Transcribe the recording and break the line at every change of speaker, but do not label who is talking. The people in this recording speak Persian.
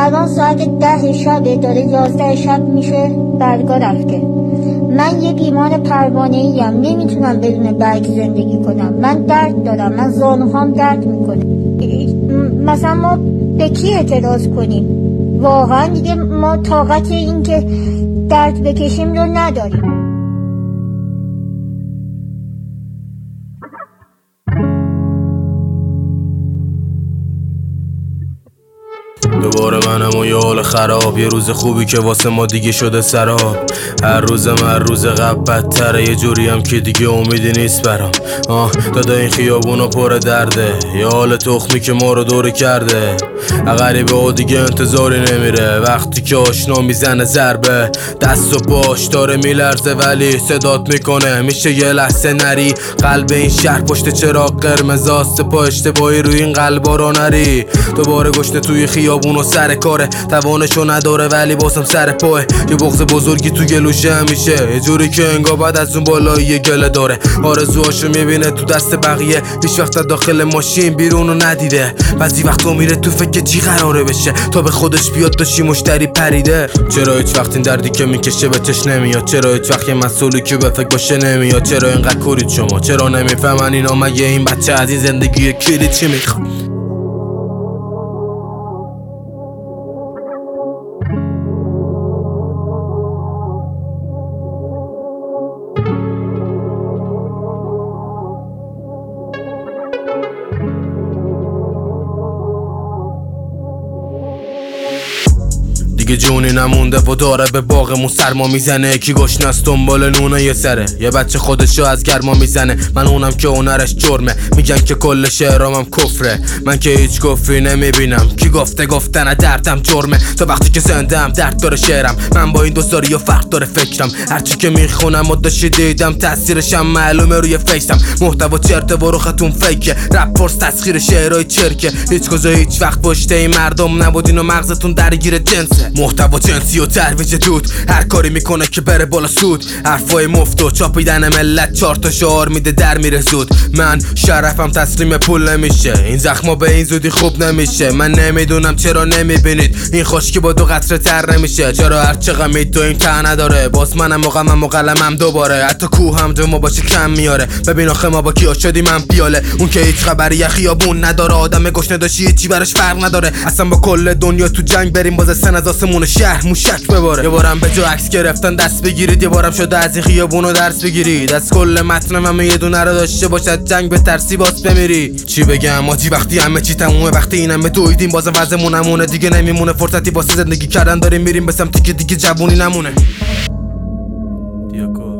الان ساعت 10 شب داره 11 شب میشه برگا رفته. من یه بیمار پروانه‌ای ام، نمیتونم بدون برگ زندگی کنم. من درد دارم، من زانوهام درد میکنه. مثلا ما به کی اعتراض کنیم؟ واقعا دیگه ما طاقت این که درد بکشیم رو نداریم.
دوباره منم و یه حال خراب، یه روز خوبی که واسه ما دیگه شده سراب. هر روز قبل بدتره، یه جوری هم که دیگه امیدی نیست برام. دادا این خیابونو پر درده، یه حال تخمی که ما رو دوره کرده. غریبه و دیگه انتظاری نمیره، وقتی که آشنا میزنه ضربه دست و باش داره میلرزه، ولی صدات میکنه میشه یه لحظه نری. قلب این شهر پشت چراغ قرمزاست، پا اشتباهی روی این قلبا رو نری. دوباره گشته توی خیابون و سر کاره، توانشو نداره ولی باسم سر پاه. یه بغض بزرگی تو گلوشه همیشه، یه جوری که انگار بعد از اون بالایی یه گله داره. آرزوهاشو میبینه تو دست بقیه، هیچ وقت داخل ماشین بیرونو ندیده. بعضی وقتا میره تو فکر چی قراره بشه، تا به خودش بیاد داشی مشتری پریده. چرا هیچ وقت این دردی که میکشه به چش نمیاد؟ چرا هیچ وقت یه مسئولی که به فکر باشه نمیاد؟ چرا اینقدر کورید شما؟ چرا نمیفهمن اینا مگه این بچه از این زندگی کلی چی میخواد؟ دیگه جونی نمونده و داره به باغمون سرما میزنه. کی گشنست دنبال نونه یه سره، یه بچه خودشو از گرما میزنه. من اونم که هنرش جرمه، میگن که کل شعرامم کفره. من که هیچ کفری نمیبینم، کی گفته گفتن دردم جرمه؟ تا وقتی که زندم درد داره شعرم، من با این دوستاری و فرق داره فکرم. هرچی که میخونم و داشتی دیدم تاثیرشم معلومه روی فیسم. محتوا چرته و روختون فیکه، رپ فرس تسخیر شعرهای چرکه. هیچ کجا هیچ وقت پشته این مردم نبودین و مغزتون درگیر جنسه. محتوا جنسی و ترویج دود، هر کاری میکنه که بره بالا سود. حرفای مفت و چاپیدن ملت، 4 تا شعار میده در میره زود. من شرفم تسلیم پول نمیشه، این زخما به این زودی خوب نمیشه. من نمیدونم چرا نمیبینید این خشکی با 2 قطره تر نمیشه. چرا هر چه غمی تو این ته نداره، باز منم و غمم و قلمم دوباره. حتی کوه هم جو ما باشه کم میاره. ببین آخه ما با کیا شدیم من پیاله، اون که هیچ خبری یه خیابون نداره. آدم گشنه داشتی چی براش فرق نداره. اصلا با کل دنیا تو جنگ بریم، باز سن از آسمون شهر موشک بباره. یه بارم به جو عکس گرفتن دست بگیرید، یه بارم شده از این خیابونو درس بگیرید. از کل متنم همه یه دونه رو داشته باشد جنگ به ترسی باز بمیری. چی بگم آجی وقتی همه چی تمومه، وقتی اینم به دویدیم بازم وضعمون نمونه. دیگه نمیمونه فرصتی واسه زندگی کردن، داریم میریم به سمتی که دیگه جوونی نمونه. دیاکو